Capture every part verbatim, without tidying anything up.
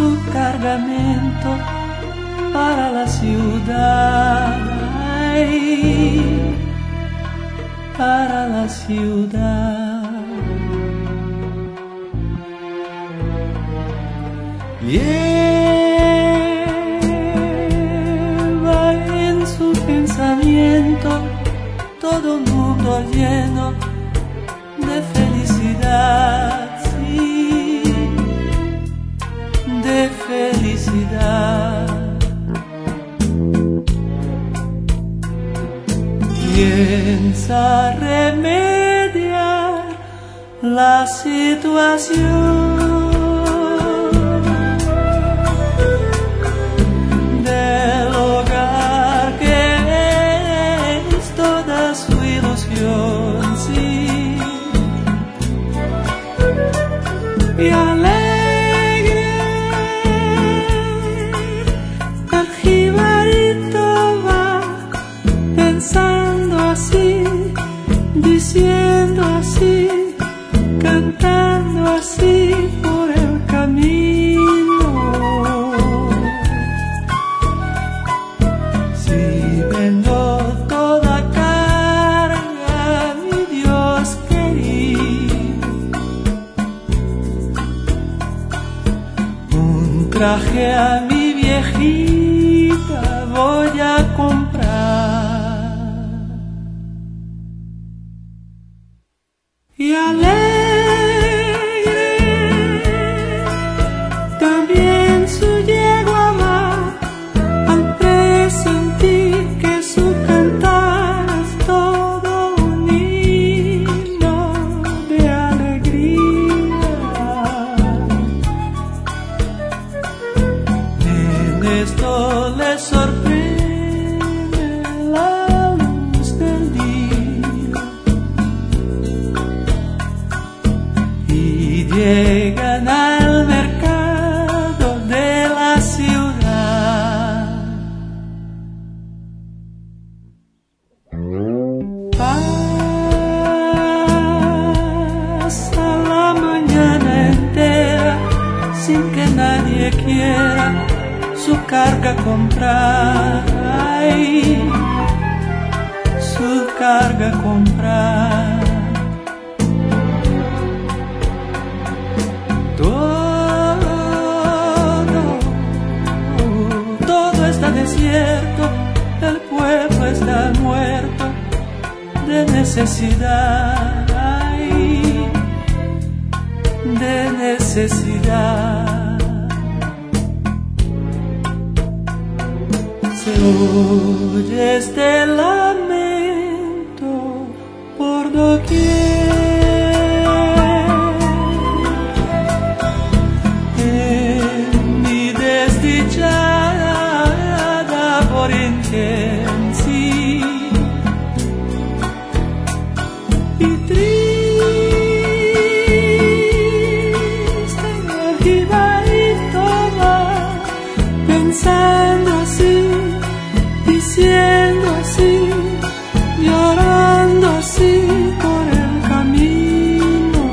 su cargamento para la ciudad, ay, para la ciudad. Lleva en su pensamiento todo un mundo lleno de felicidad, sí, de felicidad. Piensa remediar la situación del hogar que es toda su ilusión, sí, y alegre el jibarito va pensando así, diciendo así, cantando así por el camino. Si vendo toda carga, mi Dios querido, un traje a mi viejita voy a comprar. Y alegre también su yegua va al presentir que su cantar es todo un himno de alegría. En esto le sorprende la luz del día y llegan al mercado de la ciudad. Pasa la mañana entera sin que nadie quiera su carga comprar, ay, su carga comprar. Todo, todo está desierto, el pueblo está muerto de necesidad, ay, de necesidad. Se oye este lamento por doquier, en mi desdichada Borinquense, y triste el jibarito va pensando así, diciendo así, llorando así por el camino.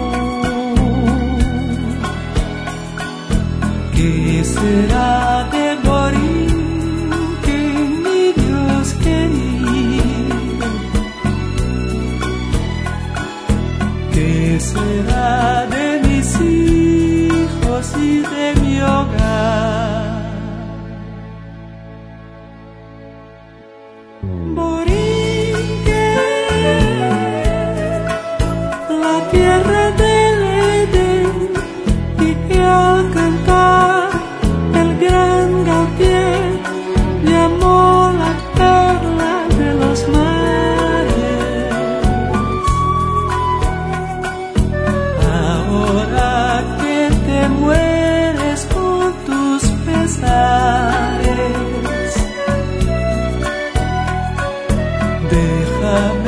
¿Qué será de Borinquen, mi Dios querido? ¿Qué será de mis hijos y de mi hogar? Borinquen, la tierra del Edén, y que al cantar el gran Gautier llamó la perla de los mares. Ahora que te mueres con tus pesares, déjame